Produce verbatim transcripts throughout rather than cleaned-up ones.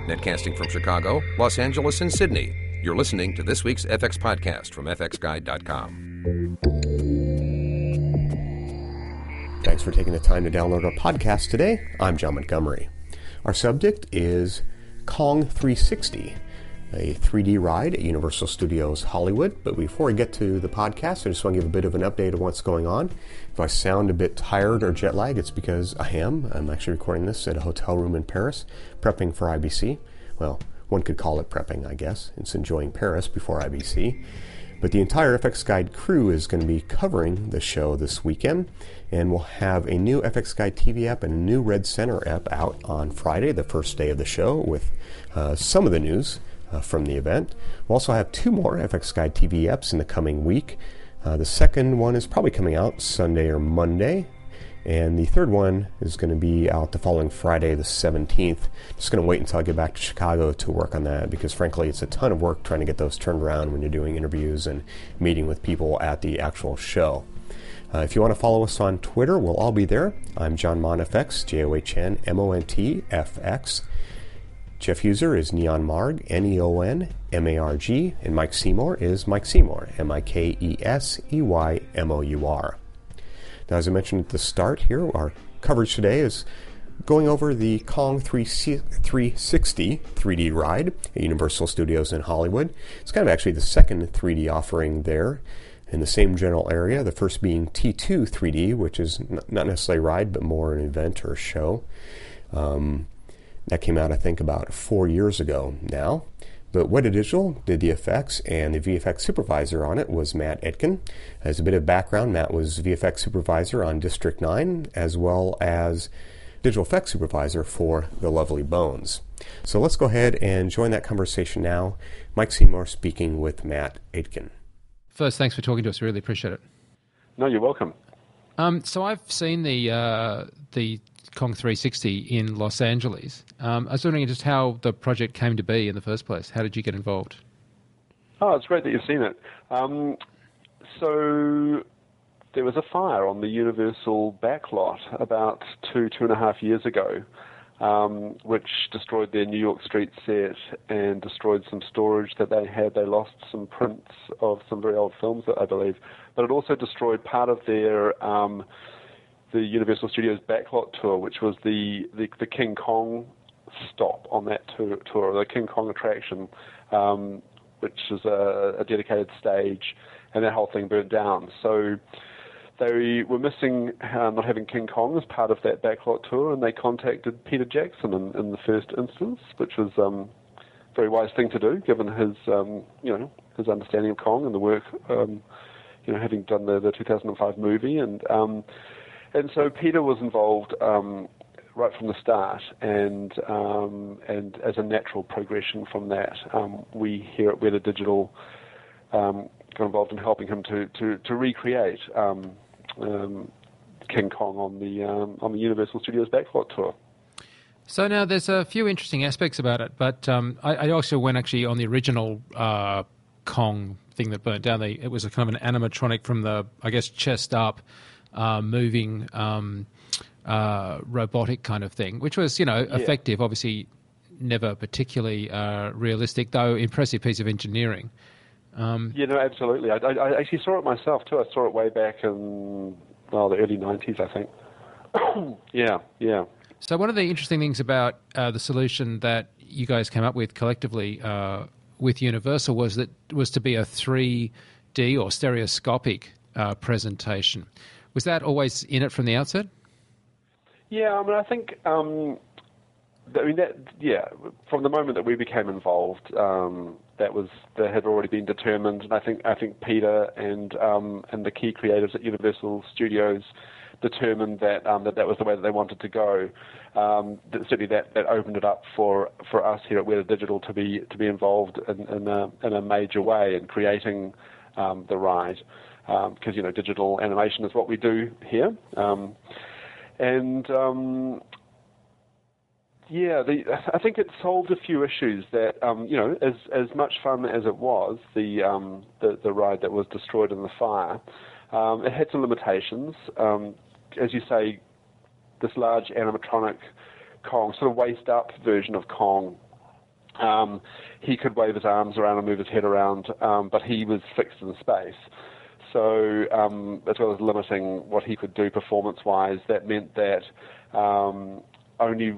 Netcasting from Chicago, Los Angeles, and Sydney. You're listening to this week's F X Podcast from F X Guide dot com. Thanks for taking the time to download our podcast today. I'm John Montgomery. Our subject is Kong three sixty, a three D ride at Universal Studios Hollywood. But before we get to the podcast, I just want to give a bit of an update of what's going on. If I sound a bit tired or jet lagged, it's because I am. I'm actually recording this at a hotel room in Paris, prepping for I B C. Well, one could call it prepping, I guess. It's enjoying Paris before I B C. But the entire F X Guide crew is going to be covering the show this weekend, and we'll have a new F X Guide T V app and a new Red Center app out on Friday, the first day of the show, with uh, some of the news uh, from the event. We'll also have two more F X Guide T V apps in the coming week. Uh, the second one is probably coming out Sunday or Monday, and the third one is going to be out the following Friday, the seventeenth. Just going to wait until I get back to Chicago to work on that, because frankly, it's a ton of work trying to get those turned around when you're doing interviews and meeting with people at the actual show. Uh, if you want to follow us on Twitter, we'll all be there. I'm John Montfx, J O H N M O N T F X. Jeff User is Neon Marg, N E O N M A R G, and Mike Seymour is Mike Seymour, M I K E S E Y M O U R. Now, as I mentioned at the start here, our coverage today is going over the Kong three sixty three D ride at Universal Studios in Hollywood. It's kind of actually the second three D offering there in the same general area, the first being T two three D, which is not necessarily a ride, but more an event or a show. Um, that came out, I think, about four years ago now. But Weta Digital did the effects, and the V F X supervisor on it was Matt Etkin. As a bit of background, Matt was V F X supervisor on District nine, as well as digital effects supervisor for The Lovely Bones. So let's go ahead and join that conversation now. Mike Seymour speaking with Matt Etkin. First, thanks for talking to us. Really appreciate it. No, you're welcome. Um, so I've seen the uh, the Kong three sixty in Los Angeles. Um, I was wondering just how the project came to be in the first place. How did you get involved? Oh, it's great that you've seen it. Um, so there was a fire on the Universal backlot about two, two and a half years ago, um, which destroyed their New York Street set and destroyed some storage that they had. They lost some prints of some very old films, I believe. But it also destroyed part of their Um, the Universal Studios backlot tour, which was the, the, the King Kong stop on that tour, tour the King Kong attraction, um, which is a, a dedicated stage, and that whole thing burnt down. So they were missing uh, not having King Kong as part of that backlot tour, and they contacted Peter Jackson in, in the first instance, which was um, a very wise thing to do, given his um, you know his understanding of Kong and the work, um, you know, having done the, the two thousand five movie. And um, And so Peter was involved um, right from the start, and um, and as a natural progression from that, um, we here at Weta Digital um, got involved in helping him to to, to recreate um, um, King Kong on the um, on the Universal Studios backlot tour. So now there's a few interesting aspects about it, but um, I, I also went actually on the original uh, Kong thing that burnt down. They, it was a kind of an animatronic from the, I guess, chest up. Uh, moving um, uh, robotic kind of thing, which was, you know, yeah. effective, obviously never particularly uh, realistic, though impressive piece of engineering. Um, yeah, no, absolutely. I, I, I actually saw it myself, too. I saw it way back in, well, the early nineties, I think. yeah, yeah. So one of the interesting things about uh, the solution that you guys came up with collectively uh, with Universal was that was to be a three D or stereoscopic uh, presentation. Was that always in it from the outset? Yeah, I mean, I think, um, I mean, that, yeah, from the moment that we became involved, um, that was, that had already been determined, and I think, I think Peter and um, and the key creatives at Universal Studios determined that um, that that was the way that they wanted to go. Um, that, certainly, that, that opened it up for, for us here at Weta Digital to be to be involved in in a, in a major way in creating um, the ride. Because, um, you know, digital animation is what we do here. Um, and, um, yeah, the, I think it solved a few issues that, um, you know, as as much fun as it was, the, um, the, the ride that was destroyed in the fire, um, it had some limitations. Um, as you say, this large animatronic Kong, sort of waist-up version of Kong, Um, he could wave his arms around and move his head around, um, but he was fixed in space. So um, as well as limiting what he could do performance-wise, that meant that um, only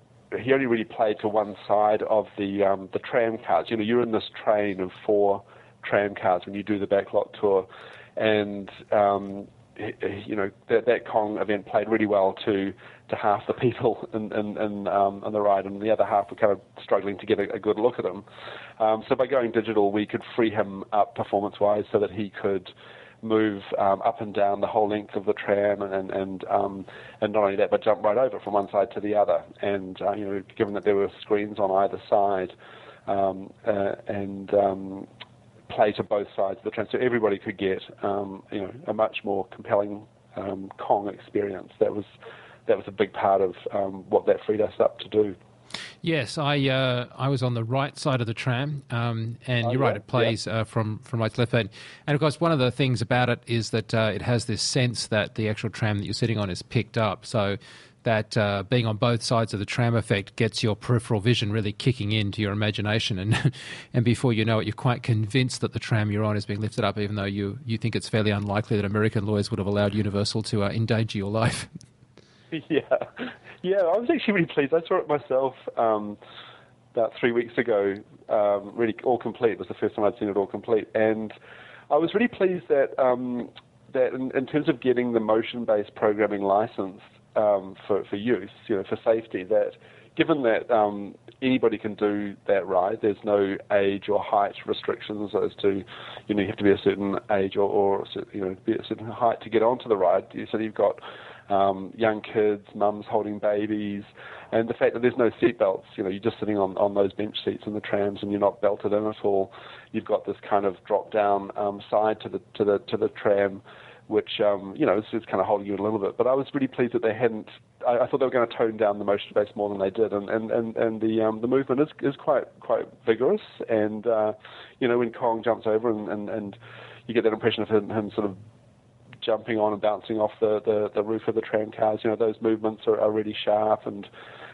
he only really played to one side of the um, the tram cars. You know, you're in this train of four tram cars when you do the backlot tour, and um, you know that that Kong event played really well to to half the people in in, in, um, in the ride, and the other half were kind of struggling to get a, a good look at him. Um, so by going digital, we could free him up performance-wise so that he could move um, up and down the whole length of the tram, and and um, and not only that, but jump right over from one side to the other. And uh, you know, given that there were screens on either side, um, uh, and um, play to both sides of the tram, so everybody could get um, you know a much more compelling um, Kong experience. That was that was a big part of um, what that freed us up to do. Yes, I uh, I was on the right side of the tram, um, and oh, you're yeah, right, it plays yeah. uh, from, from right to left. And, and of course, one of the things about it is that uh, it has this sense that the actual tram that you're sitting on is picked up. So that uh, being on both sides of the tram effect gets your peripheral vision really kicking into your imagination. And and before you know it, you're quite convinced that the tram you're on is being lifted up, even though you, you think it's fairly unlikely that American lawyers would have allowed Universal to uh, endanger your life. Yeah. Yeah, I was actually really pleased. I saw it myself um, about three weeks ago, um, really all complete. It was the first time I'd seen it all complete. And I was really pleased that um, that in, in terms of getting the motion-based programming license um, for, for use, you know, for safety, that given that um, anybody can do that ride, there's no age or height restrictions as to, you know, you have to be a certain age or, or you know, be a certain height to get onto the ride. So you've got Um, young kids, mums holding babies, and the fact that there's no seat belts. You know, you're just sitting on, on those bench seats in the trams, and you're not belted in at all. You've got this kind of drop down um, side to the to the to the tram, which um, you know is, is kind of holding you a little bit. But I was really pleased that they hadn't. I, I thought they were going to tone down the motion base more than they did, and and and, and the um, the movement is is quite quite vigorous. And uh, you know, when Kong jumps over, and, and, and you get that impression of him, him sort of jumping on and bouncing off the, the, the roof of the tram cars, you know, those movements are, are really sharp, and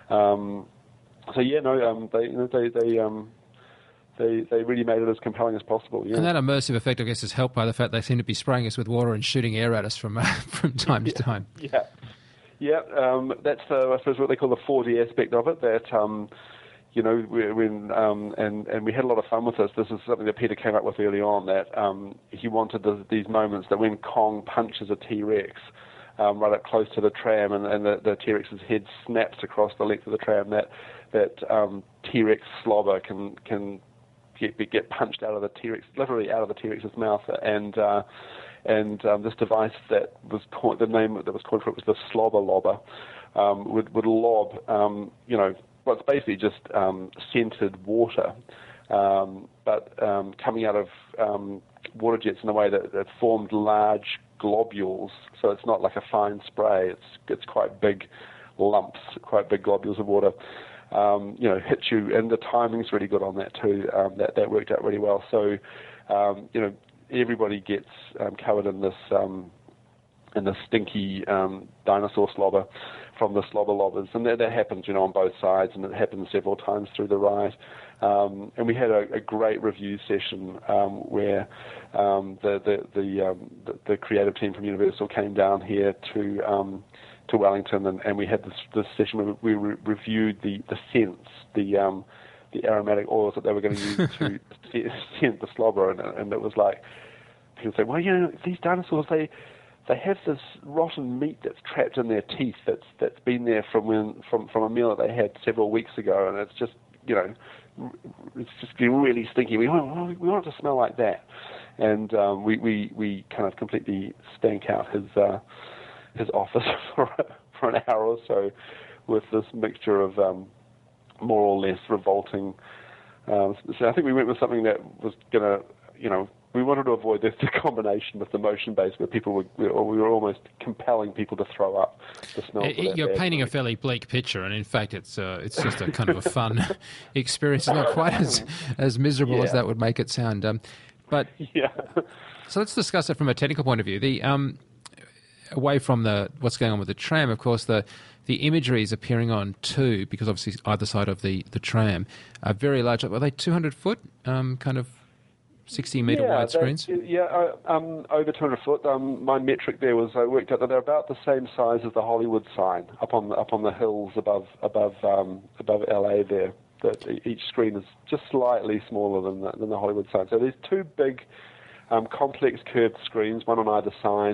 um, so yeah, no, um, they, you know, they, they, um, they, they really made it as compelling as possible. Yeah. And that immersive effect, I guess, is helped by the fact they seem to be spraying us with water and shooting air at us from uh, from time yeah. to time. Yeah, yeah, um, that's uh, I suppose what they call the four D aspect of it. That um, you know, when um, and and we had a lot of fun with this. This is something that Peter came up with early on. That um, he wanted the, these moments that when Kong punches a T-Rex um, right up close to the tram, and, and the, the T-Rex's head snaps across the length of the tram, that that um, T-Rex slobber can can get get punched out of the T-Rex, literally out of the T-Rex's mouth, and uh, and um, this device that was called, the name that was called for it was the slobber lobber, um, would would lob, um, you know. Well, it's basically just um, scented water, um, but um, coming out of um, water jets in a way that, that formed large globules. So it's not like a fine spray. It's it's quite big lumps, quite big globules of water. Um, you know, hit you, and the timing's really good on that too. Um, that that worked out really well. So, um, you know, everybody gets um, covered in this um, in the stinky um, dinosaur slobber from the slobber lobbers, and that, that happens, you know, on both sides, and it happens several times through the ride. Um, and we had a, a great review session um, where um, the the the, um, the the creative team from Universal came down here to um, to Wellington, and, and we had this, this session where we re- reviewed the the scents, the um, the aromatic oils that they were going to use to scent the slobber, and, and it was like people say, well, you know, these dinosaurs, they they have this rotten meat that's trapped in their teeth that's that's been there from when from from a meal that they had several weeks ago, and it's just, you know, it's just been really stinky. We want we want it to smell like that, and um, we, we we kind of completely stank out his uh, his office for for an hour or so with this mixture of um, more or less revolting. Um, so I think we went with something that was gonna, you know. We wanted to avoid this the combination with the motion base, where people were, or we were almost compelling people to throw up the smell. It, you're painting a fairly bleak picture, and in fact, it's uh, it's just a kind of a fun experience. It's not quite as as miserable yeah. as that would make it sound. Um, but yeah. So let's discuss it from a technical point of view. The um, away from the what's going on with the tram, of course, the the imagery is appearing on two, because obviously either side of the, the tram are very large. Are they two hundred foot, um, kind of sixty metre yeah, wide they, screens? Yeah, uh, um, over two hundred foot. Um, my metric there was I worked out that they're about the same size as the Hollywood sign up on the, up on the hills above above um, above L A there. That each screen is just slightly smaller than the, than the Hollywood sign. So there's two big, um, complex curved screens, one on either side.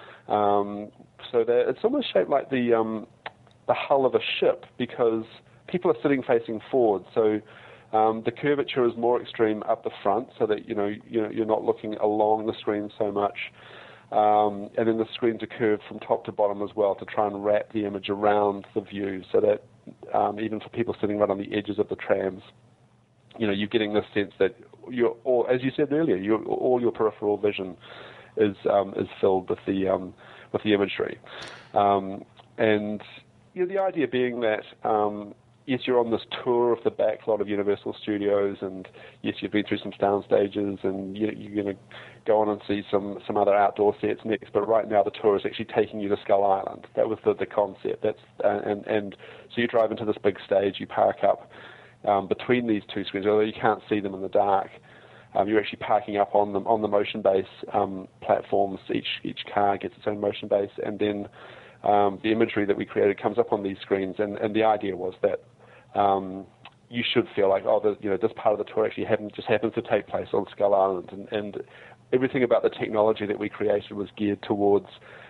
Um, so it's almost shaped like the um, the hull of a ship, because people are sitting facing forward. So um, the curvature is more extreme up the front, so that you know you you're not looking along the screen so much. Um, and then the screens are curved from top to bottom as well to try and wrap the image around the view, so that um, even for people sitting right on the edges of the trams, you know, you're getting this sense that you're, all, as you said earlier, you're, all your peripheral vision is um, is filled with the um, with the imagery, um, and you know, the idea being that um, yes, you're on this tour of the backlot of Universal Studios, and yes, you've been through some sound stages, and you, you're going to go on and see some, some other outdoor sets next. But right now, the tour is actually taking you to Skull Island. That was the, the concept. That's uh, and and so you drive into this big stage, you park up um, between these two screens, although you can't see them in the dark. Um, you're actually parking up on them on the motion base um, platforms. Each each car gets its own motion base, and then um, the imagery that we created comes up on these screens. And, and the idea was that Um, you should feel like, oh, the, you know, this part of the tour actually happen, just happens to take place on Skull Island, and, and everything about the technology that we created was geared towards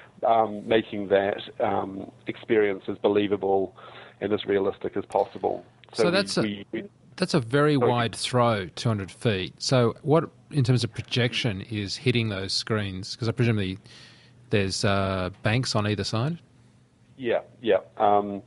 um, making that um, experience as believable and as realistic as possible. So, so that's we, a we, that's a very sorry. wide throw, two hundred feet. So what, in terms of projection, is hitting those screens? Because I presume the, there's uh, banks on either side. Yeah, yeah. Um,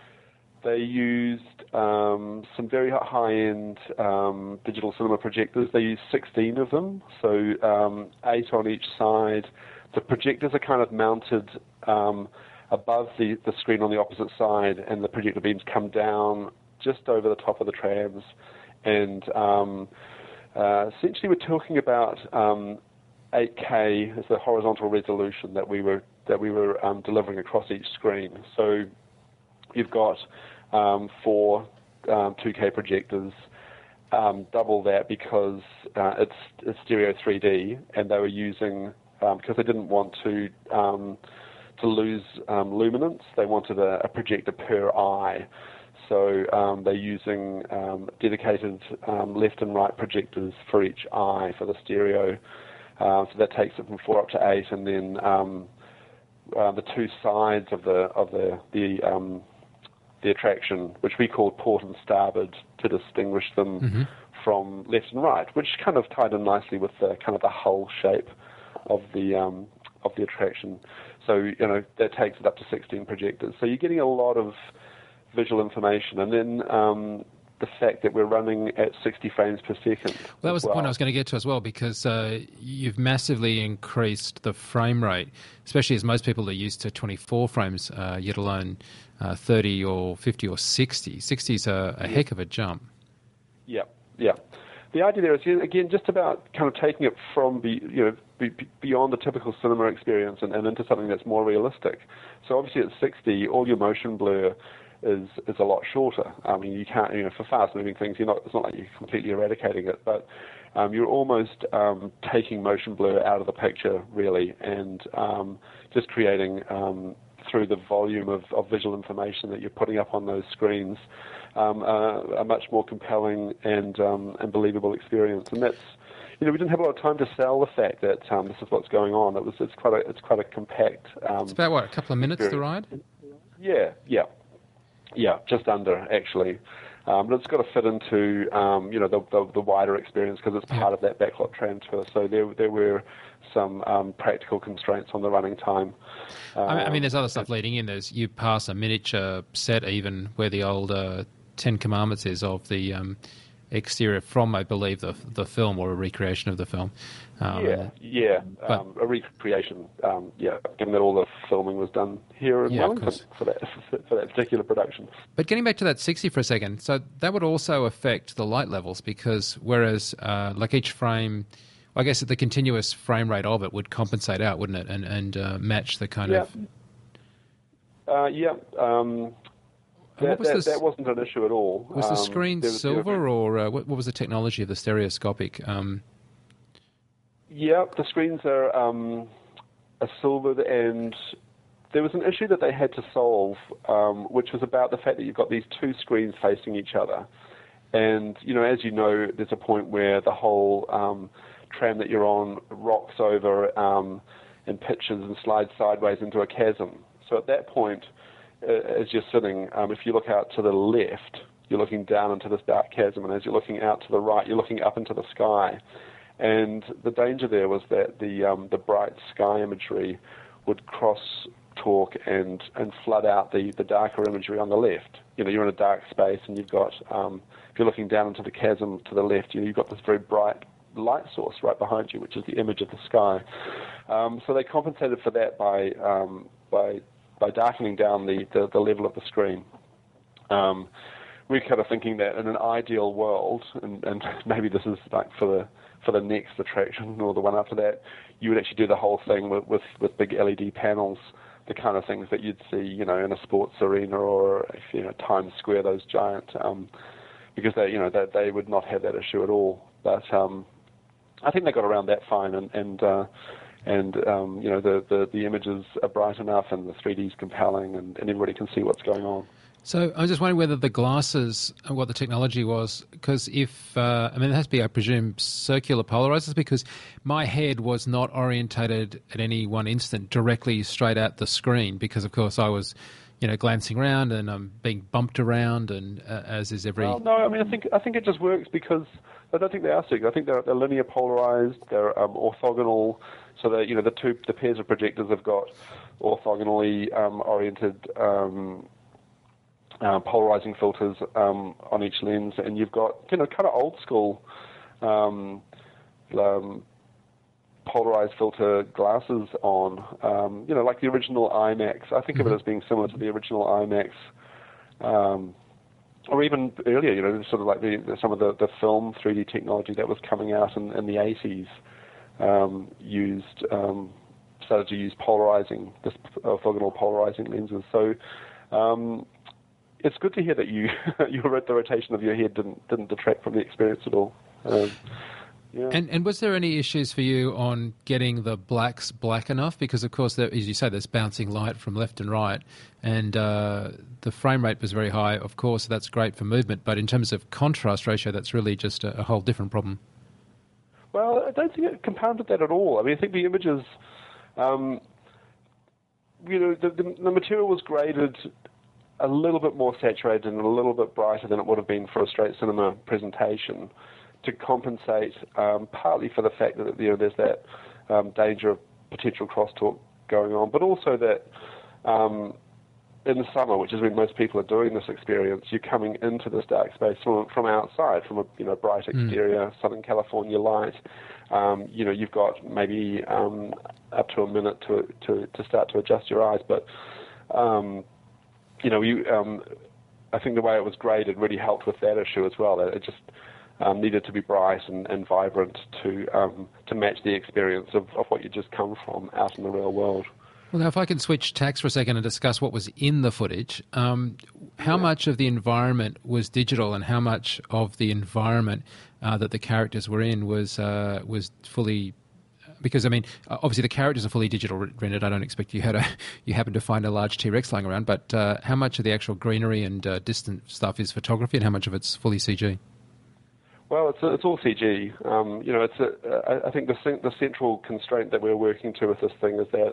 they used um, some very high-end um, digital cinema projectors. They used sixteen of them, so um, eight on each side. The projectors are kind of mounted um, above the, the screen on the opposite side, and the projector beams come down just over the top of the trams. And um, uh, essentially, we're talking about um, eight K as the horizontal resolution that we were that we were um, delivering across each screen. So you've got um, four um, two K projectors, um, double that because uh, it's, it's stereo three D, and they were using um, because they didn't want to um, to lose um, luminance. They wanted a, a projector per eye, so um, they're using um, dedicated um, left and right projectors for each eye for the stereo. Uh, so that takes it from four up to eight, and then um, uh, the two sides of the of the the um, the attraction, which we called port and starboard, to distinguish them mm-hmm. from left and right, which kind of tied in nicely with the kind of the hull shape of the um, of the attraction. So you know that takes it up to sixteen projectors. So you're getting a lot of visual information, and then um, the fact that we're running at sixty frames per second. Well, that was well. the point I was going to get to as well, because uh, you've massively increased the frame rate, especially as most people are used to twenty-four frames, uh, yet alone uh, thirty or fifty or sixty. sixty is a, a heck of a jump. Yeah, yeah. The idea there is, again, just about kind of taking it from be, you know be, beyond the typical cinema experience and, and into something that's more realistic. So obviously at sixty, all your motion blur is is a lot shorter. I mean, you can't, you know, for fast-moving things, you're not. It's not like you're completely eradicating it, but um, you're almost um, taking motion blur out of the picture, really, and um, just creating um, through the volume of, of visual information that you're putting up on those screens um, uh, a much more compelling and um, and believable experience. And that's, you know, we didn't have a lot of time to sell the fact that um, this is what's going on. It was it's quite a it's quite a compact. Um, it's about what, a couple of minutes experience. to ride. Yeah, yeah. Yeah, just under, actually. Um, but it's got to fit into, um, you know, the, the, the wider experience because it's part yeah. of that backlot transfer. So there there were some um, practical constraints on the running time. Um, I, mean, I mean, there's other stuff leading in. There's you pass a miniature set even where the old uh, Ten Commandments is of the um, exterior from, I believe, the the film or a recreation of the film. Um, yeah, yeah, but, um, a recreation. Um, yeah, given that all the filming was done here in yeah, Wellington for that for that particular production. But getting back to that sixty for a second, so that would also affect the light levels because whereas uh, like each frame, I guess the continuous frame rate of it would compensate out, wouldn't it, and and uh, match the kind yeah. of. Uh, yeah. Um, that, what was that, this, that wasn't an issue at all. Was the um, screen there was, silver, there was, or uh, what, what was the technology of the stereoscopic? Um... Yeah, the screens are, um, are silvered, and there was an issue that they had to solve, um, which was about the fact that you've got these two screens facing each other. And, you know, as you know, there's a point where the whole um, tram that you're on rocks over um, and pitches and slides sideways into a chasm. So at that point, uh, as you're sitting, um, if you look out to the left, you're looking down into this dark chasm, and as you're looking out to the right, you're looking up into the sky. And the danger there was that the um, the bright sky imagery would cross talk and, and flood out the, the darker imagery on the left. You know, you're in a dark space, and you've got, um, if you're looking down into the chasm to the left, you know, you've got this very bright light source right behind you, which is the image of the sky. Um, so they compensated for that by um, by by darkening down the, the, the level of the screen. Um, we're kind of thinking that in an ideal world, and, and maybe this is like for the for the next attraction or the one after that, you would actually do the whole thing with, with, with big L E D panels, the kind of things that you'd see, you know, in a sports arena or, you know, Times Square, those giant, um, because they, you know, they, they would not have that issue at all. But um, I think they got around that fine, and and uh, and um, you know, the, the the images are bright enough, and the three D is compelling, and, and everybody can see what's going on. So I was just wondering whether the glasses, what the technology was, because if, uh, I mean, it has to be, I presume, circular polarizers, because my head was not orientated at any one instant directly straight at the screen, because, of course, I was, you know, glancing around and I'm being bumped around, and uh, as is every... Well, no, I mean, I think I think it just works because I don't think they are circular. I think they're, they're linear polarized, they're um, orthogonal, so that, you know, the two the pairs of projectors have got orthogonally um, oriented um Uh, polarizing filters um, on each lens, and you've got, you know, kind of old school um, um, polarized filter glasses on, um, you know, like the original IMAX. I think of it as being similar to the original IMAX, um, or even earlier, you know, sort of like the, the, some of the, the film three D technology that was coming out in, in the eighties um, used, um, started to use polarizing, this orthogonal polarizing lenses. So, um, it's good to hear that you you the rotation of your head didn't didn't detract from the experience at all. Um, yeah. And and was there any issues for you on getting the blacks black enough? Because of course, there, as you say, there's bouncing light from left and right, and uh, the frame rate was very high. Of course, that's great for movement, but in terms of contrast ratio, that's really just a, a whole different problem. Well, I don't think it compounded that at all. I mean, I think the images, um, you know, the, the, the material was graded a little bit more saturated and a little bit brighter than it would have been for a straight cinema presentation, to compensate um, partly for the fact that, you know, there's that um, danger of potential crosstalk going on, but also that um, in the summer, which is when most people are doing this experience, you're coming into this dark space from from outside, from a, you know, bright exterior, mm. Southern California light. Um, you know, you've got maybe um, up to a minute to to to start to adjust your eyes, but um, you know, you, um, I think the way it was graded really helped with that issue as well. That it just um, needed to be bright and, and vibrant to um, to match the experience of, of what you just come from out in the real world. Well, now, if I can switch tacks for a second and discuss what was in the footage, um, how yeah. much of the environment was digital, and how much of the environment uh, that the characters were in was uh, was fully... Because, I mean, obviously the characters are fully digital rendered. I don't expect you had a, you happen to find a large T-Rex lying around, but uh, how much of the actual greenery and uh, distant stuff is photography, and how much of it's fully C G? Well, it's it's all C G. Um, you know, it's a, I think the the central constraint that we're working to with this thing is that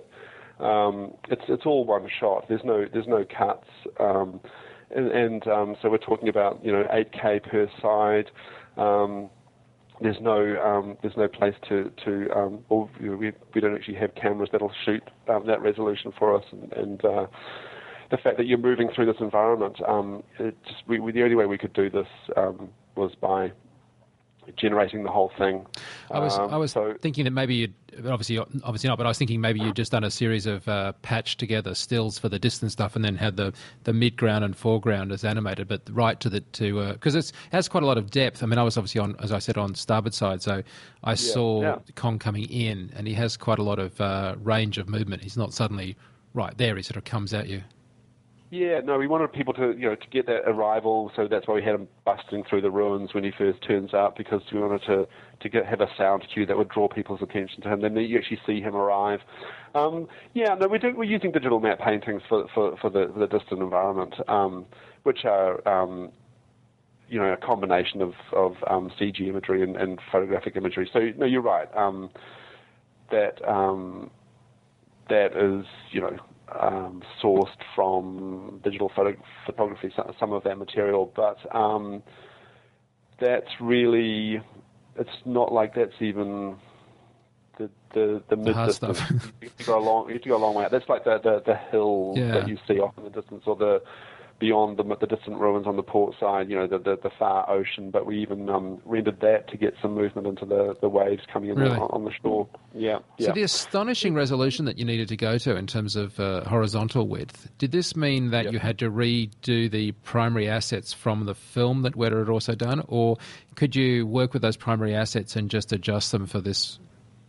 um, it's it's all one shot. There's no there's no cuts, um, and, and um, so we're talking about, you know, eight K per side. Um, There's no um, there's no place to to um, or, you know, we we don't actually have cameras that'll shoot um, that resolution for us, and, and uh, the fact that you're moving through this environment, um, it just, we, we, the only way we could do this um, was by generating the whole thing. I was um, I was so, thinking that maybe you'd obviously obviously not, but I was thinking maybe you'd just done a series of uh, patched together stills for the distant stuff, and then had the, the midground and foreground as animated, but right to the to because uh, it's it has quite a lot of depth. I mean, I was obviously on, as I said, on starboard side, so I yeah, saw yeah. Kong coming in, and he has quite a lot of uh, range of movement. He's not suddenly right there; he sort of comes at you. Yeah, no, we wanted people to, you know, to get that arrival, so that's why we had him busting through the ruins when he first turns up, because we wanted to, to get, have a sound cue that would draw people's attention to him. Then you actually see him arrive. Um, yeah, no, we do, we're using digital matte paintings for, for, for the, the distant environment, um, which are, um, you know, a combination of, of um, C G imagery and, and photographic imagery. So, no, you're right. Um, that um, that is, you know, Um, sourced from digital photo- photography, some of that material, but um, that's really, it's not like that's even the the, the mid distance. You have to go a long, you have to go a long way out. That's like the the, the hill yeah. that you see off in the distance, or the beyond the, the distant ruins on the port side, you know, the, the, the far ocean, but we even um, rendered that to get some movement into the, the waves coming in really? on, on the shore. Yeah, So yeah. the astonishing resolution that you needed to go to in terms of uh, horizontal width, did this mean that yep. you had to redo the primary assets from the film that Weta had also done, or could you work with those primary assets and just adjust them for this?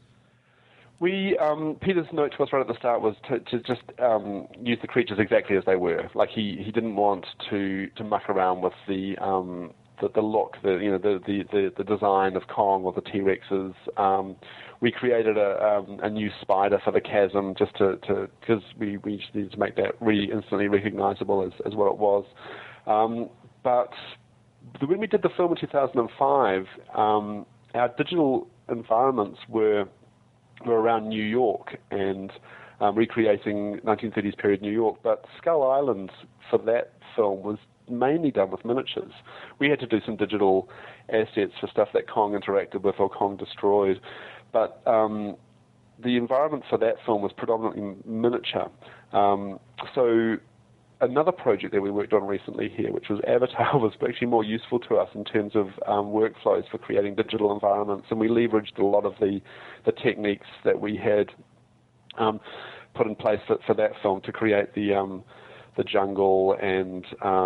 We um, Peter's note to us right at the start was to, to just um, use the creatures exactly as they were. Like he, he didn't want to, to muck around with the um, the, the look, the you know the, the, the, the design of Kong or the T-Rexes. Um, we created a um, a new spider for the chasm just to because we, we just needed to make that really instantly recognizable as, as what it was. Um, but when we did the film in two thousand five, um, our digital environments were were around New York and um, recreating nineteen thirties period New York, but Skull Island for that film was mainly done with miniatures. We had to do some digital assets for stuff that Kong interacted with or Kong destroyed, but um, the environment for that film was predominantly miniature. Um, so another project that we worked on recently here, which was Avatar, was actually more useful to us in terms of um, workflows for creating digital environments, and we leveraged a lot of the, the techniques that we had um, put in place for, for that film to create the um, the jungle and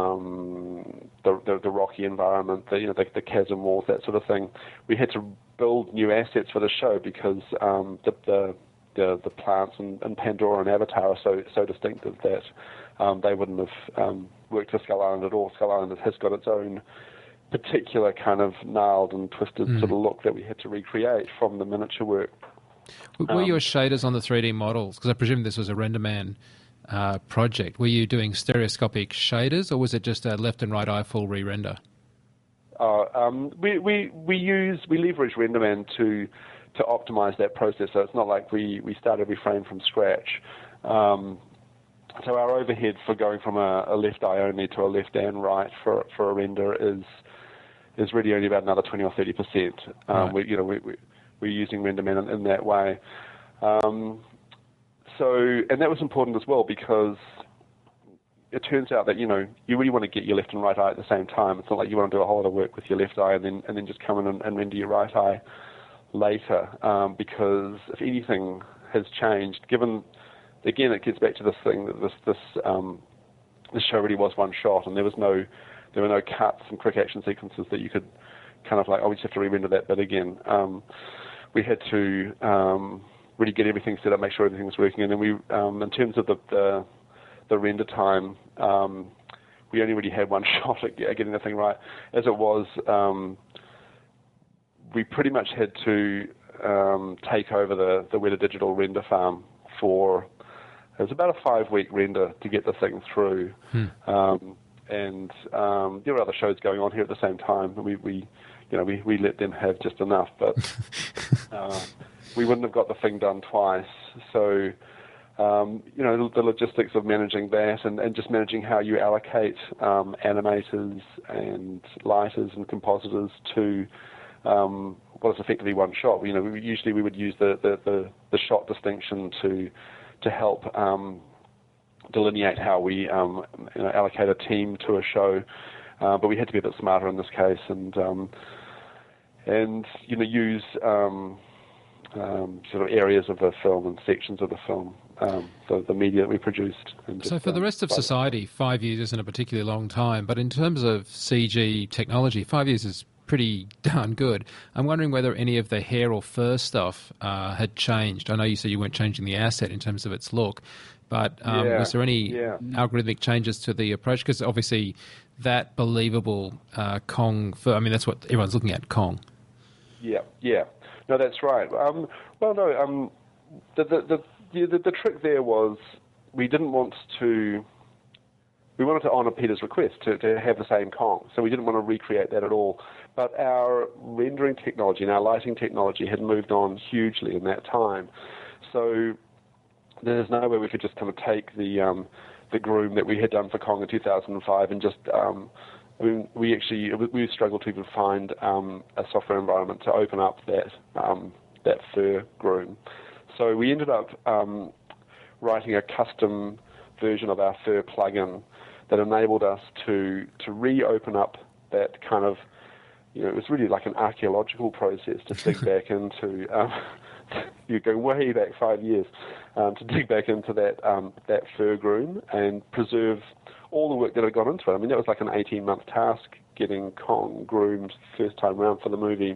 um, the, the the rocky environment, the you know the, the chasm walls, that sort of thing. We had to build new assets for the show because um, the, the the the plants in, in Pandora and Avatar are so so distinctive that um, they wouldn't have um, worked for Skull Island at all. Skull Island has got its own particular kind of gnarled and twisted mm. sort of look that we had to recreate from the miniature work. Were um, your shaders on the three D models? Because I presume this was a RenderMan uh, project. Were you doing stereoscopic shaders, or was it just a left and right eye full re-render? Uh, um, we we we use we leverage RenderMan to to optimize that process. So it's not like we we start every frame from scratch. Um, so our overhead for going from a, a left eye only to a left and right for for a render is is really only about another twenty or thirty percent. Um, right. We you know we, we we're using RenderMan in, in that way. Um, so and that was important as well because it turns out that, you know, you really want to get your left and right eye at the same time. It's not like you want to do a whole lot of work with your left eye and then and then just come in and, and render your right eye later. Um, because if anything has changed, given, again, it gets back to this thing that this this um, this show really was one shot, and there was no there were no cuts and quick action sequences that you could kind of like, oh, we just have to re-render that bit again. Um, we had to um, really get everything set up, make sure everything was working, and then we, um, in terms of the, the the render time, um, we only really had one shot at getting the thing right. As it was, um, we pretty much had to um, take over the, the Weta Digital render farm for, it was about a five-week render to get the thing through. Hmm. Um, and um, there were other shows going on here at the same time. We, we you know, we, we let them have just enough, but uh, we wouldn't have got the thing done twice. So, Um, you know, the logistics of managing that and, and just managing how you allocate um, animators and lighters and compositors to um, what is effectively one shot. You know, we, usually we would use the, the, the, the shot distinction to to help um, delineate how we um, you know, allocate a team to a show, uh, but we had to be a bit smarter in this case and um, and you know use um, um, sort of areas of the film and sections of the film. Um, the, the media that we produced. And so just, for the rest of um, society, five years isn't a particularly long time, but in terms of C G technology, five years is pretty darn good. I'm wondering whether any of the hair or fur stuff uh, had changed. I know you said you weren't changing the asset in terms of its look. But um, yeah, was there any yeah. algorithmic changes to the approach? Because obviously that believable uh, Kong, for, I mean, that's what everyone's looking at, Kong. Yeah, yeah. No, that's right. Um, well, no, um, the, the, the, the, the trick there was we didn't want to... We wanted to honour Peter's request to, to have the same Kong, so we didn't want to recreate that at all. But our rendering technology and our lighting technology had moved on hugely in that time. So there's no way we could just kind of take the um, the groom that we had done for Kong in two thousand five and just... Um, I mean, we actually we struggled to even find um, a software environment to open up that um, that fur groom. So we ended up um, writing a custom version of our fur plugin that enabled us to to reopen up that kind of, you know, it was really like an archaeological process to dig back into. Um, you go way back five years um, to dig back into that um, that fur groom and preserve all the work that had gone into it. I mean, that was like an eighteen-month task getting Kong groomed first time around for the movie.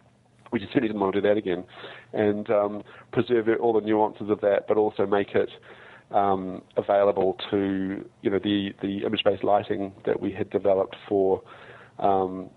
We just certainly didn't want to do that again, and um, preserve all the nuances of that, but also make it um, available to, you know, the, the image-based lighting that we had developed for um,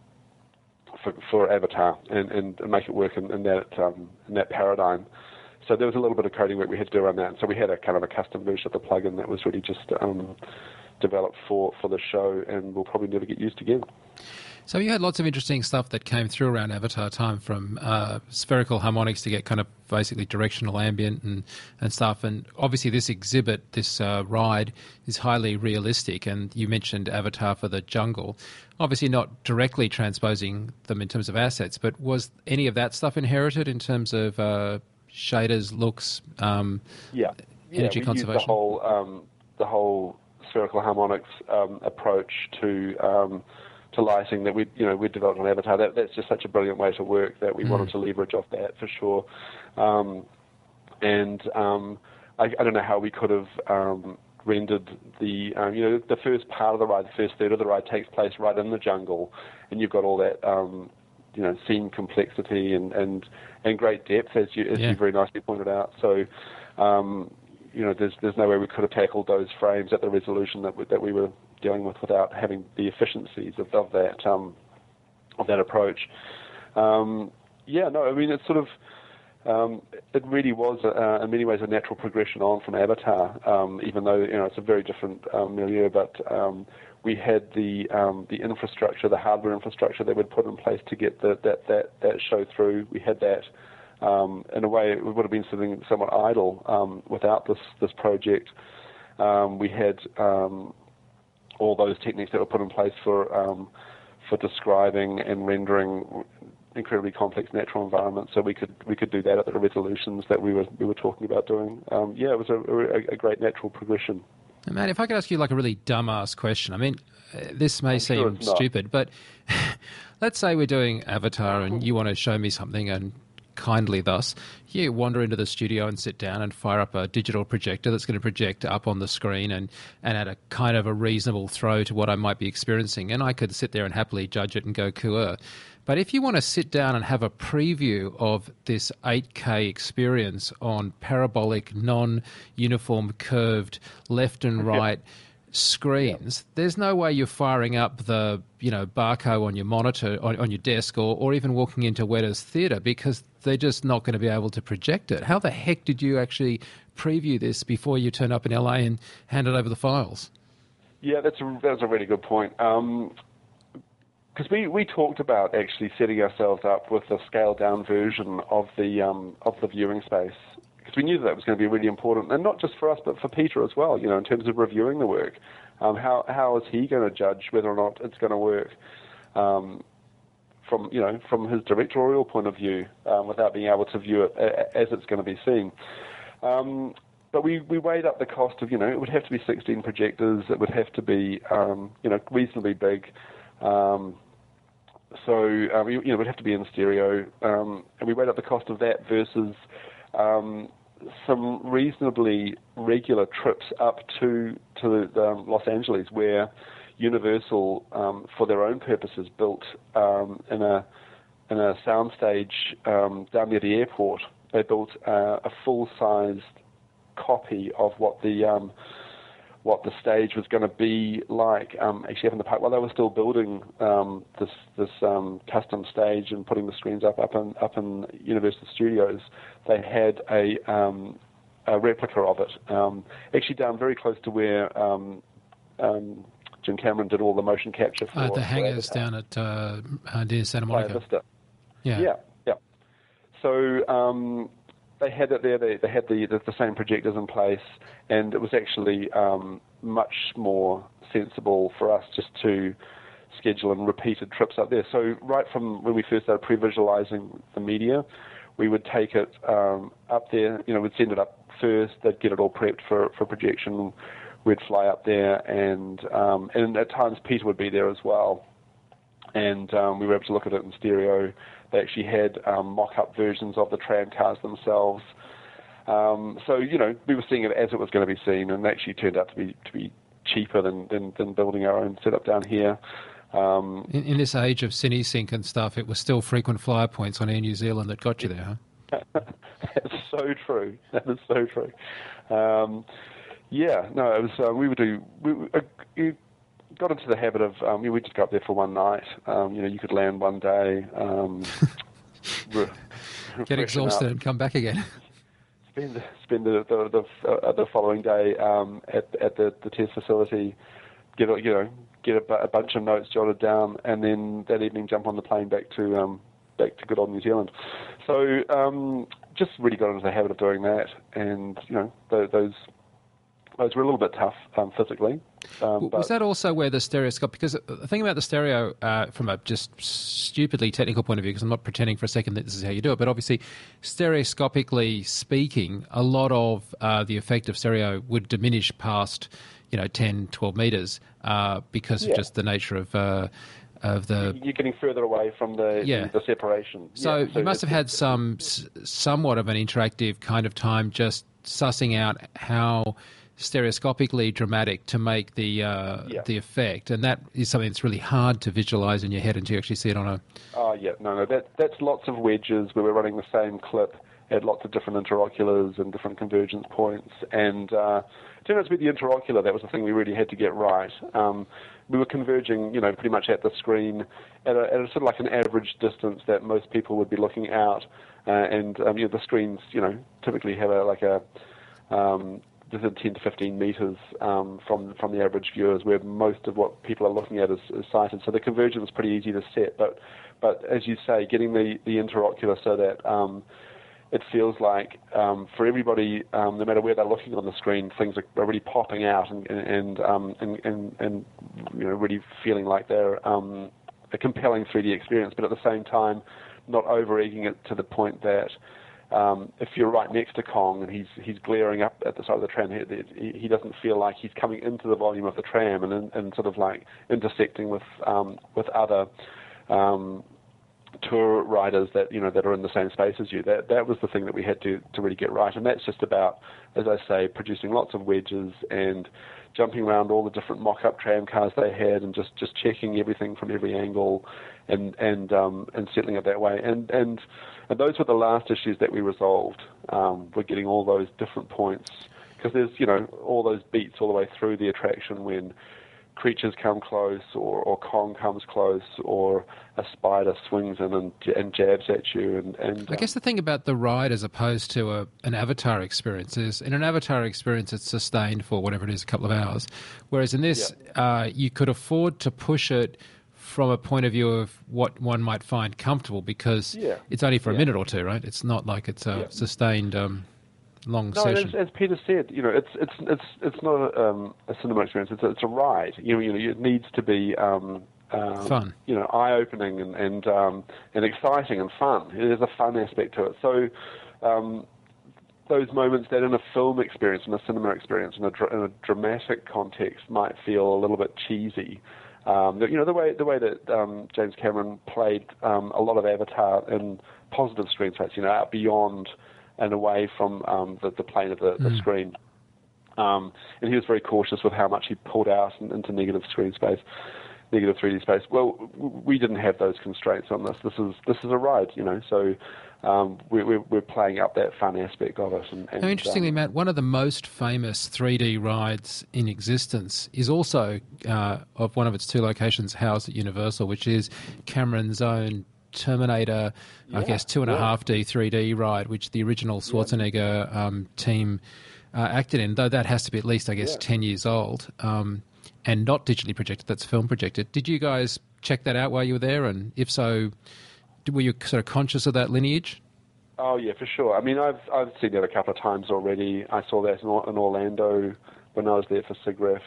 for, for Avatar, and, and make it work in, in that um, in that paradigm. So there was a little bit of coding work we had to do around that. And so we had a kind of a custom version of the plugin that was really just um, developed for, for the show, and will probably never get used again. So you had lots of interesting stuff that came through around Avatar time, from uh, spherical harmonics to get kind of basically directional ambient and, and stuff. And obviously this exhibit, this uh, ride, is highly realistic. And you mentioned Avatar for the jungle. Obviously not directly transposing them in terms of assets, but was any of that stuff inherited in terms of uh, shaders, looks, um, yeah. energy yeah, we conservation? Used the whole, um, the whole spherical harmonics um, approach to... Um, to lighting that we, you know, we developed on Avatar. That, that's just such a brilliant way to work that we mm. wanted to leverage off that for sure. Um, and um, I, I don't know how we could have um, rendered the, um, you know, the first part of the ride, the first third of the ride takes place right in the jungle, and you've got all that, um, you know, scene complexity and, and, and great depth, as you as yeah. you very nicely pointed out. So, um, you know, there's there's no way we could have tackled those frames at the resolution that we, that we were dealing with without having the efficiencies of, of that um, of that approach. Um, yeah, no, I mean, it's sort of um, it really was uh, in many ways a natural progression on from Avatar, um, even though, you know, it's a very different um, milieu. But um, we had the um, the infrastructure, the hardware infrastructure that we'd put in place to get the, that that that show through. We had that. Um, in a way, it would have been something somewhat idle um, without this this project. Um, we had um, all those techniques that were put in place for um, for describing and rendering incredibly complex natural environments, so we could we could do that at the resolutions that we were we were talking about doing. Um, yeah, it was a, a, a great natural progression. And Matt, if I could ask you like a really dumbass question, I mean, uh, this may I'm seem sure stupid, but let's say we're doing Avatar and you want to show me something, and kindly thus, you wander into the studio and sit down and fire up a digital projector that's going to project up on the screen and, and add a kind of a reasonable throw to what I might be experiencing. And I could sit there and happily judge it and go, cool. But if you want to sit down and have a preview of this eight K experience on parabolic, non-uniform, curved, left and right screens, yeah. there's no way you're firing up the, you know, Barco on your monitor, on, on your desk, or, or even walking into Weta's Theatre, because they're just not going to be able to project it. How the heck did you actually preview this before you turn up in L A and handed over the files? Yeah, that's a, that's a really good point. Um, because we, we talked about actually setting ourselves up with a scaled-down version of the um, of the viewing space, because we knew that, that was going to be really important, and not just for us, but for Peter as well, you know, in terms of reviewing the work. Um, how how is he going to judge whether or not it's going to work um, from, you know, from his directorial point of view, um, without being able to view it a, as it's going to be seen? Um, but we, we weighed up the cost of, you know, it would have to be sixteen projectors, it would have to be, um, you know, reasonably big. Um, so, um, you know, it would have to be in stereo, um, and we weighed up the cost of that versus um, some reasonably regular trips up to to um, Los Angeles, where Universal, um, for their own purposes, built um, in a in a soundstage um, down near the airport. They built uh, a full-sized copy of what the um, what the stage was going to be like um, actually up in the park while they were still building um, this this um, custom stage and putting the screens up up in up in Universal Studios. They had a um, a replica of it, um, actually down very close to where um, um, Jim Cameron did all the motion capture for uh, the hangars for down at uh, uh, near Santa Monica. Playa Vista. Yeah, yeah, yeah. So um, they had it there. They, they had the, the the same projectors in place, and it was actually um, much more sensible for us just to schedule in repeated trips up there. So right from when we first started pre-visualizing the media, we would take it um, up there. You know, we'd send it up first. They'd get it all prepped for for projection. We'd fly up there, and um, and at times Peter would be there as well. And um, we were able to look at it in stereo. They actually had um, mock-up versions of the tram cars themselves. Um, so, you know, we were seeing it as it was going to be seen, and it actually turned out to be to be cheaper than, than, than building our own setup down here. Um, in, in this age of CineSync and stuff, it was still frequent flyer points on Air New Zealand that got you there, huh? That's so true. That is so true. Um, yeah, no, it was. Uh, we would do. We, uh, you got into the habit of. Um, we would just go up there for one night. Um, you know, you could land one day. Um, re- Get exhausted up, and come back again. Spend spend the the the, uh, the following day um, at at the, the test facility. Get a, you know get a, a bunch of notes jotted down, and then that evening jump on the plane back to um, back to good old New Zealand. So um, just really got into the habit of doing that, and you know th- those. Those were a little bit tough um, physically. Um, was that also where the stereoscope? Because the thing about the stereo, uh, from a just stupidly technical point of view, because I'm not pretending for a second that this is how you do it, but obviously, stereoscopically speaking, a lot of uh, the effect of stereo would diminish past, you know, ten, twelve meters uh, because yeah. of just the nature of. Uh, Of the you're getting further away from the yeah. the, the separation. So, yeah, so you must have had some somewhat of an interactive kind of time just sussing out how stereoscopically dramatic to make the uh, yeah. the effect, and that is something that's really hard to visualize in your head until you actually see it on a. Oh yeah, no, no, that that's lots of wedges where we're running the same clip at lots of different interoculars and different convergence points, and uh, it turned out to be the interocular that was the thing we really had to get right. Um, we were converging, you know, pretty much at the screen at a, at a sort of like an average distance that most people would be looking out, uh, and um, you know, the screens, you know, typically have a like a um, within ten to fifteen meters um, from from the average viewers, where most of what people are looking at is, is sighted. So the convergence is pretty easy to set, but but as you say, getting the, the interocular so that um, it feels like um, for everybody, um, no matter where they're looking on the screen, things are, are really popping out and and, um, and and and you know really feeling like they're um, a compelling three D experience, but at the same time, not over-egging it to the point that um, if you're right next to Kong and he's he's glaring up at the side of the tram, he, he doesn't feel like he's coming into the volume of the tram and and sort of like intersecting with um, with other. Um, tour riders that you know that are in the same space as you. That that was the thing that we had to to really get right, and that's just about, as I say, producing lots of wedges and jumping around all the different mock-up tram cars they had, and just, just checking everything from every angle, and and um, and settling it that way. And and and those were the last issues that we resolved. Um, we're getting all those different points because there's you know all those beats all the way through the attraction when creatures come close, or, or Kong comes close, or a spider swings in and, and jabs at you. And, and I guess the thing about the ride as opposed to a, an Avatar experience is, in an Avatar experience, it's sustained for whatever it is, a couple of hours. Whereas in this, yeah. uh, you could afford to push it from a point of view of what one might find comfortable, because yeah. it's only for a yeah. minute or two, right? It's not like it's a yeah. sustained... Um, long no, session. As, as Peter said, you know, it's it's it's it's not a, um, a cinema experience. It's a, it's a ride. You know, you know, it needs to be um, um, fun. You know, eye-opening and and um, and exciting and fun. There's a fun aspect to it. So um, those moments that in a film experience, in a cinema experience, in a, dr- in a dramatic context, might feel a little bit cheesy. Um, you know, the way the way that um, James Cameron played um, a lot of Avatar in positive screen space. You know, out beyond and away from um, the, the plane of the, the mm. screen. Um, and he was very cautious with how much he pulled out in, into negative screen space. negative three D space. Well, w- we didn't have those constraints on this. This is this is a ride, you know. So um, we, we're we're playing up that fun aspect of it. And, and Now, interestingly, um, Matt, one of the most famous three D rides in existence is also uh, of one of its two locations housed at Universal, which is Cameron's own Terminator, yeah, I guess, two and a yeah. half D three D ride, which the original Schwarzenegger um, team uh, acted in, though that has to be at least, I guess, Yeah. ten years old um, and not digitally projected, that's film projected. Did you guys check that out while you were there? And if so, were you sort of conscious of that lineage? Oh yeah, for sure. I mean, I've I've seen that a couple of times already. I saw that in, in Orlando when I was there for SIGGRAPH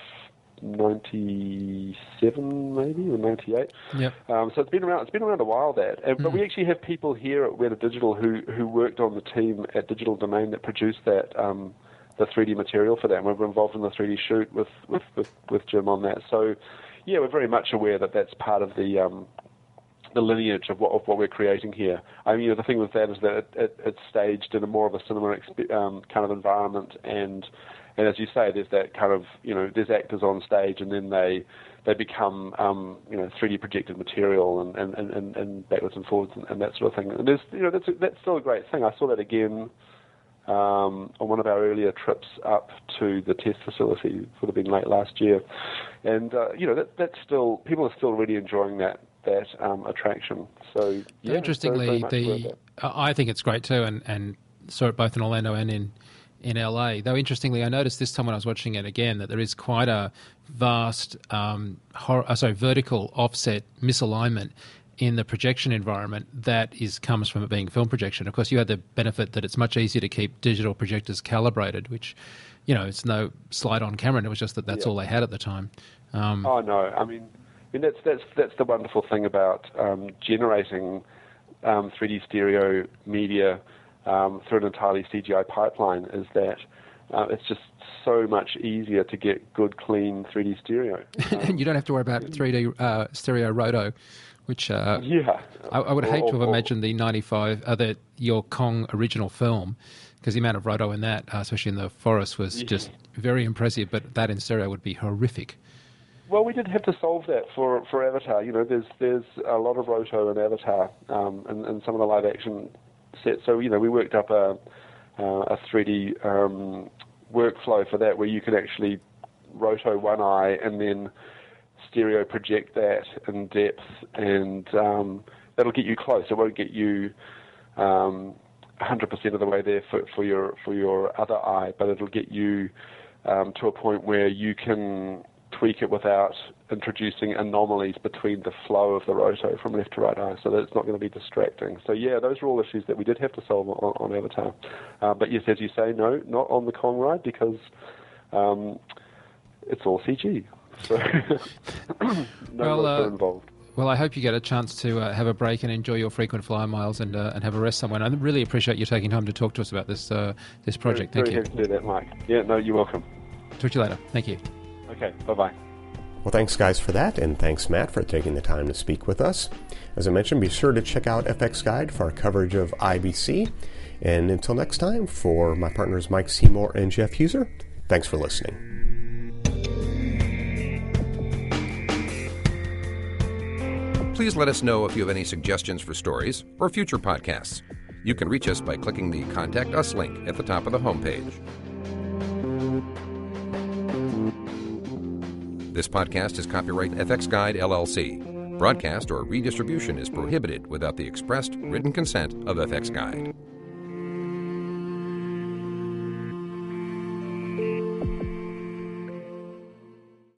ninety-seven maybe or ninety-eight. Yep. Um, so it's been around. It's been around a while. That, and, but we actually have people here at Weta Digital who who worked on the team at Digital Domain that produced that um, the three D material for that. And we were involved in the three D shoot with with, with with Jim on that. So yeah, we're very much aware that that's part of the um, the lineage of what of what we're creating here. I mean, you know, the thing with that is that it, it, it's staged in a more of a cinema exp- um, kind of environment, and and as you say, there's that kind of, you know, there's actors on stage, and then they they become um, you know, three D projected material and and, and, and backwards and forwards and, and that sort of thing. And there's, you know, that's that's still a great thing. I saw that again um, on one of our earlier trips up to the test facility. Would have been late last year, and uh, you know, that that's still, people are still really enjoying that. that um, attraction. So yeah, interestingly, very, very much the worth it. uh, I think it's great too, and, and saw it both in Orlando and in, in L A. Though interestingly, I noticed this time when I was watching it again that there is quite a vast, um, hor- uh, sorry, vertical offset misalignment in the projection environment that is comes from it being film projection. Of course, you had the benefit that it's much easier to keep digital projectors calibrated, which, you know, it's no slight on Cameron. It was just that that's Yeah. all they had at the time. Um, Oh no, I mean. I mean, that's that's that's the wonderful thing about um, generating um, three D stereo media um, through an entirely C G I pipeline is that uh, it's just so much easier to get good, clean three D stereo. and you don't have to worry about three D uh, stereo roto, which uh, Yeah, I, I would Or- hate to have or- imagined the ninety-five, uh, the your Kong original film, because the amount of roto in that, uh, especially in the forest, was Yeah. just very impressive. But that in stereo would be horrific. Well, we did have to solve that for, for Avatar. You know, there's there's a lot of roto in Avatar, um, and, and some of the live action sets. So you know, we worked up a uh, a three D um, workflow for that, where you can actually roto one eye and then stereo project that in depth, and um, that'll get you close. It won't get you um, one hundred percent of the way there for, for your for your other eye, but it'll get you um, to a point where you can tweak it without introducing anomalies between the flow of the roto from left to right eye, so that it's not going to be distracting. So yeah, those are all issues that we did have to solve on, on Avatar. Uh, but yes, as you say, no, not on the Kong ride, because um, it's all C G. So no Well, roto uh, involved. Well, I hope you get a chance to uh, have a break and enjoy your frequent flyer miles and uh, and have a rest somewhere. And I really appreciate you taking time to talk to us about this uh, this project. Very, Thank very you. happy to do that, Mike. Yeah, no, you're welcome. Talk to you later. Thank you. Okay, bye-bye. Well, thanks, guys, for that, and thanks, Matt, for taking the time to speak with us. As I mentioned, be sure to check out F X Guide for our coverage of I B C. And until next time, for my partners Mike Seymour and Jeff Huser, thanks for listening. Please let us know if you have any suggestions for stories or future podcasts. You can reach us by clicking the Contact Us link at the top of the homepage. This podcast is copyright F X Guide, L L C. Broadcast or redistribution is prohibited without the expressed written consent of F X Guide.